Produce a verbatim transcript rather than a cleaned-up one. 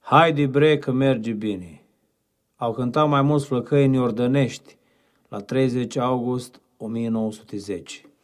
Haide bre că merge bine. Au cântat mai mulți flăcăi în Iordănești la treizeci august o mie nouă sute zece.